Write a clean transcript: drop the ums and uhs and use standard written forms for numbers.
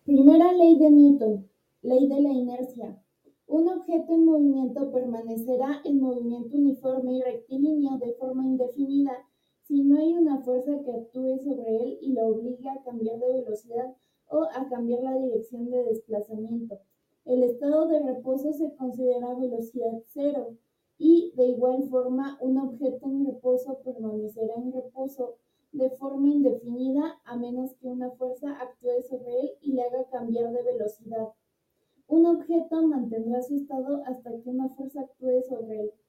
Primera ley de Newton, ley de la inercia. Un objeto en movimiento permanecerá en movimiento uniforme y rectilíneo de forma indefinida si no hay una fuerza que actúe sobre él y lo obligue a cambiar de velocidad o a cambiar la dirección de desplazamiento. El estado de reposo se considera velocidad cero y de igual forma un objeto en reposo permanecerá en reposo de forma indefinida a menos que una fuerza actúe sobre él y le haga cambiar de velocidad. Un objeto mantendrá su estado hasta que una fuerza actúe sobre él.